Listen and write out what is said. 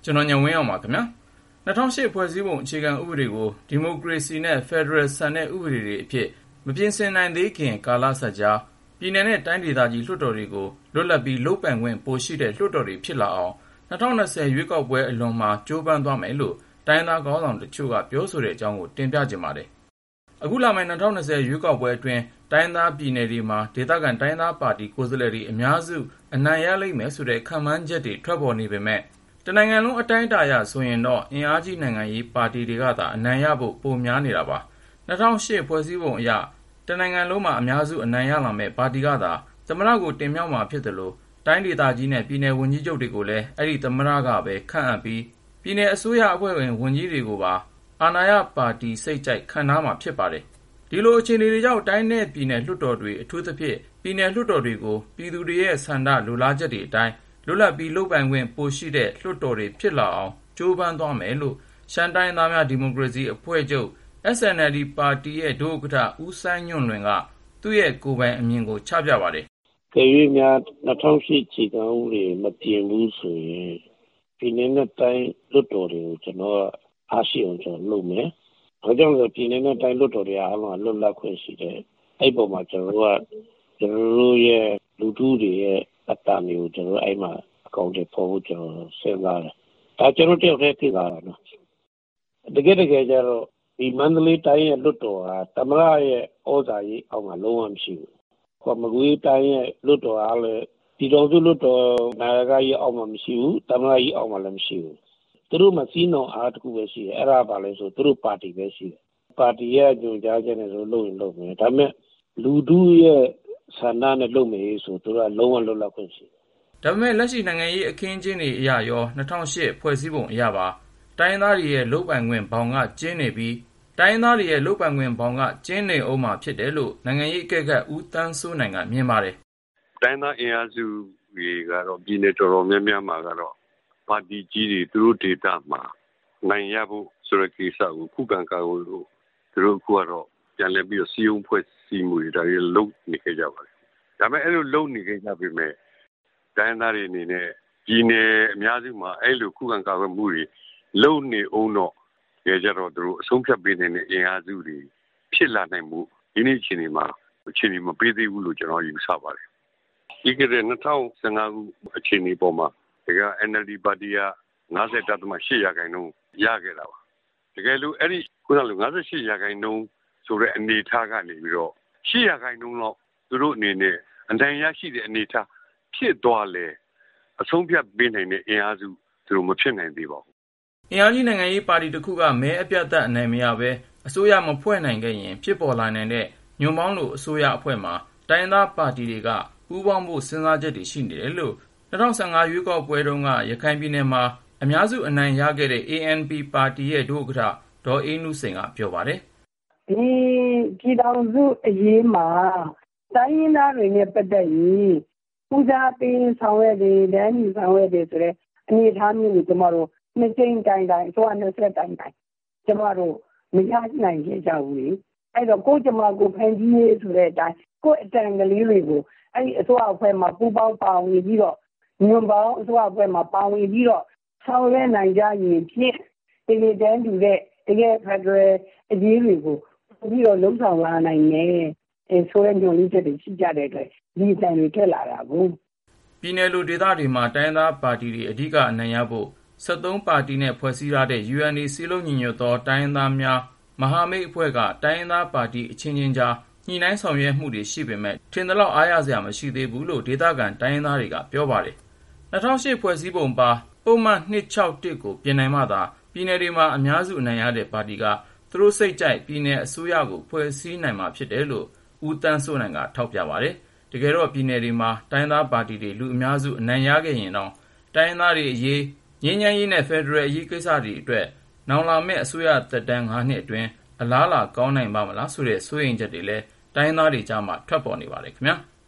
ကျွန်တော်ညဝင်းအောင်ပါခင်ဗျာ2008ဖွဲ့စည်းပုံအခြေခံဥပဒေကိုဒီမိုကရေစီနဲ့ဖက်ဒရယ်ဆန်တဲ့ဥပဒေတွေအဖြစ်မပြင်ဆင်နိုင်သေးခင်ကာလဆက်ကြားပြည်내နဲ့တိုင်းဒေသကြီးလွှတ်တော်တွေကိုလွတ်လပ်ပြီးလုပ်ပိုင်ခွင့်ပိုရှိတဲ့လွှတ်တော်တွေဖြစ်လာအောင်2020ရွေးကောက်ပွဲအလွန်မှာကြိုးပမ်းသွားမယ်လို့တိုင်းသားခေါင်းဆောင်တချို့ကပြောဆိုတဲ့အကြောင်းကိုတင်ပြကြပါတယ်အခုလာမယ့်2020ရွေးကောက်ပွဲအတွင်းတိုင်းသားပြည်နယ်တွေမှာဒေသခံတိုင်းသားပါတီကိုယ်စားလှယ်တွေအများစုအနိုင်ရလိမ့်မယ်ဆိုတဲ့ခန့်မှန်းချက်တွေထွက်ပေါ်နေပေမဲ့တနိုင်ငံလုံးအတိုင်းအတာအရဆိုရင်တော့အင်အားကြီးနိုင်ငံရေးပါတီတွေကသာအနိုင်ရဖို့ပိုများနေတာပါ2008ဖွဲ့စည်းပုံအရတနိုင်ငံလုံးမှာအများစုအနိုင်ရလာမဲ့ပါတီကသာသမ္မတကိုတင်မြှောက်မှာဖြစ်တယ်လို့တိုင်းဒေသကြီးနဲ့ပြည်နယ်ဝန်ကြီးချုပ်တွေကိုလည်းအဲ့ဒီသမ္မတကပဲခန့်အပ်ပြီးပြည်နယ်အစိုးရအဖွဲ့ဝင်ဝန်ကြီးတွေကိုပါအာဏာရပါတီစိတ်ကြိုက်ခန့်ထားမှာဖြစ်ပါတယ်ဒီလိုအခြေအနေတွေကြောင့်တိုင်းနဲ့ပြည်နယ်လွှတ်တော်တွေအထူးသဖြင့်ပြည်နယ်လွှတ်တော်တွေကိုပြည်သူတွေရဲ့ဆန္ဒလိုလားချက်တွေအတိုင်းလွတ်လပ်ပြီးလုပ်ပိုင်ခွင့်ပိုရှိတဲ့လွှတ်တော်တွေဖြစ်လာအောင်ကြိုးပမ်းသွားမယ်လို့ရှမ်းတိုင်းသားများဒီမိုကရေစီအဖွဲ့ချုပ် SNLD ပါတီရဲ့ဒုဥက္ကဋ္ဌဦးစိုင်းညွန့်လွင်ကသူ့ရဲ့ကိုယ်ပိုင်အမြင်ကိုချပြပါတယ်။ကြွေးများ2008ခြေကမ်းဥတွေမပြင်ဘူးဆိုရင်ပြည်내နဲ့တိုင်းလွှတ်တော်တွေကိုကျွန်တော်အားရှိအောင်ကျွန်တော်လုပ်မယ်။ဒါကြောင့်ဆိုပြည်내နဲ့တိုင်းလွှတ်တော်တွေအားလုံးလွတ်လပ်ခွင့်ရှိတယ်။အဲ့ပေါ်မှာကျွန်တော်တို့ရဲ့လူထုတွေရဲ့အတန်တွေကိုကျွန်တော်အဲ့မှာအကောင့်တွေပေါ်ဖို့ကျွန်တော်စဉ်းစားတယ်။ဒါကျွန်တော်တယောက်တည်းဖြစ်လာတာနော်။တကယ်ကြတော့ဒီမန္တလေးတိုင်းရဲ့လွှတ်တော်ဟာသမ္မတရဲ့ဩဇာကြီးအောက်မှာလုံးဝမရှိဘူး။မကွေးတိုင်းရဲ့လွှတ်တော်အားလည်းဒီတော်စုလွှတ်တော်နာယကကြီးအောက်မှာမရှိဘူး။သမ္မတကြီးအောက်မှာလည်းမရှိဘူး။သူတို့မှာစီးနှောင်အားတစ်ခုပဲရှိတယ်။အဲ့ဒါပါလဲဆိုသူတို့ပါတီပဲရှိတယ်။ပါတီရဲ့ညွှန်ကြားချက်နဲ့ဆိုလုပ်ရင်လုပ်မယ်။ဒါပေမဲ့လူထုရဲ့ဆန္ဒနဲ့လုပ်မယ်ဆိုသူတို့ကလုံးဝလွတ်လပ်ခွင့်ရှိတယ်။ဒါပေမဲ့လက်ရှိနိုင်ငံရေးအခင်းအကျင်းတွေအရရော2008ဖွဲ့စည်းပုံအရပါတိုင်းသားတွေရဲ့လုပ်ပိုင်ခွင့်ဘောင်ကကျင်းနေပြီးတိုင်းသားတွေရဲ့လုပ်ပိုင်ခွင့်ဘောင်ကကျင်းနေအောင်မှာဖြစ်တယ်လို့နိုင်ငံရေးအကဲခတ်ဦးတန်းစိုးနိုင်ကမြင်ပါတယ်။တိုင်းသားအင်အားစုတွေကတော့ပြည်နယ်တော်တော်များများမှာကတော့ပါတီကြီးတွေသူတို့ဒေသမှာနိုင်ရဖို့ဆိုတဲ့ကိစ္စကိုခုခံကာကွယ်လို့သူတို့ကတော့ပြန်လည်ပြီးစီယုံဖွဲ့စည်းမှုတွေဒါတွေလုပ်နေကြပါတယ်။ဒါပေမဲ့အဲ့လိုလုပ်နေကြပေမဲ့တိုင်းသားတွေအနေနဲ့ပြည်နယ်အများစုမှာအဲ့လိုခုခံကာကွယ်မှုတွေလုပ်နေအောင်တော့ကြတော့သူတို့အဆုံးဖြတ်ပေးနေတဲ့အင်အားစုတွေဖြစ်လာနိုင်မှုဒီနေ့အချိန်ဒီမှာအခြေအနေမပေးသေးဘူးလို့ကျွန်တော်ယူဆပါတယ်။ဒီကနေ့2015ခုအခြေအနေပေါ်မှာဒါက NLD ပါတီက50.8%ရခဲ့တာပါ။တကယ်လို့အဲ့ဒီခုနက58%ဆိုတဲ့အနေအထားကနေပြီးတော့8%လောက်သူတို့အနေနဲ့အနိုင်ရရှိတဲ့အနေအထားဖြစ်သွားလဲအဆုံးဖြတ်ပေးနိုင်တဲ့အင်အားစုသူတို့မဖြစ်နိုင်သေးပါဘူးအင်အားကြီးနိုင်ငံရေးပါတီတစ်ခုကမဲအပြတ်သက်အနိုင်မရဘဲအစိုးရမဖွဲ့နိုင်ခဲ့ရင်ဖြစ်ပေါ်လာနိုင်တဲ့ညွန့်ပေါင်းလိုအစိုးရအဖွဲ့မှာတိုင်းသားပါတီတွေကပူးပေါင်းဖို့စဉ်းစားချက်တွေရှိနေတယ်လို့2015ရွေးကောက်ပွဲတုန်းကရခိုင်ပြည်နယ်မှာအများစုအနိုင်ရခဲ့တဲ့ ANP ပါတီရဲ့ဒုဥက္ကဋ္ဌဒေါ်အေးနုစိန်ကပြောပါတယ်။ဒီပြည်တော်စုအရေးမှာတိုင်းရင်းသားတွေနဲ့ပတ်သက်ရင်ပူဇာပေးဆောင်ရွက်တယ်၊ဒန်းညီဆောင်ရွက်တယ်ဆိုတဲ့အနေအထားမျိုးကိုကျမတို့နှစ်ကြိမ်တိုင်အစိုးရ20တိုင်ကျမတို့မရနိုင်ခဲ့ကြဘူးလေအဲ့တော့ကိုကျမကိုဖန်တီးရေးဆိုတဲ့အတိုင်းကိုအတန်ကလေးတွေကိုအဲ့ဒီအစိုးရအဖွဲ့မှာပူပေါင်းပါဝင်ပြီးတော့ညွန်ပေါင်းအစိုးရအဖွဲ့မှာပါဝင်ပြီးတော့ဆောင်ရွက်နိုင်ကြရင်ဖြင့်ဒီတန်းတူတဲ့တကယ်ဖက်ဒရယ်အရေးတွေကိုပြီးတော့လုံဆောင်လာနိုင်တယ်ဆိုတဲ့ညွှန်လေးချက်တွေရှိကြတဲ့အတွက်ဒီအတိုင်းတွေထက်လာတာကိုပြည်နယ်လူဒေသတွေမှာတိုင်းသားပါတီတွေအဓိကအနိုင်ရဖို့73ပါတီနဲ့ဖွဲ့စည်းထားတဲ့ UNA စည်းလုံးညီညွတ်သောတိုင်းသားများမဟာမိတ်အဖွဲ့ကတိုင်းသားပါတီအချင်းချင်းကြားညှိနှိုင်းဆောင်ရွက်မှုတွေရှိပေမဲ့ထင်သလောက်အားရစရာမရှိသေးဘူးလို့ဒေသခံတိုင်းသားတွေကပြောပါတယ်2008ဖွဲ့စည်းပုံပါပုံမှန်261ကိုပြင်နိုင်မှသာပြည်နယ်တွေမှာအများစုအနိုင်ရတဲ့ပါတီကသူတို့စိတ်ကြိုက်ပြည်နယ်အစိုးရကိုဖွဲ့စည်းနိုင်မှာဖြစ်တယ်လို့ဦးတန်းစိုးနိုင်ကထောက်ပြပါတယ်တကယ်တော့ပြည်နယ်တွေမှာတိုင်းသားပါတီတွေလူအများစုအနိုင်ရခဲ့ရင်တော့တိုင်းသားတွေအရေးငြိမ်းချမ်းရေးနဲ့ဖက်ဒရယ်အရေးကိစ္စတွေအတွက်နောင်လာမယ့်အစိုးရသက်တမ်း9နှစ်အတွင်းအလားအလာကောင်းနိုင်ပါမလားဆိုတဲ့စိုးရိမ်ချက်တွေလည်းတိုင်းသားတွေကြားမှာထွက်ပေါ်နေပါတယ်ခင်ဗျာ။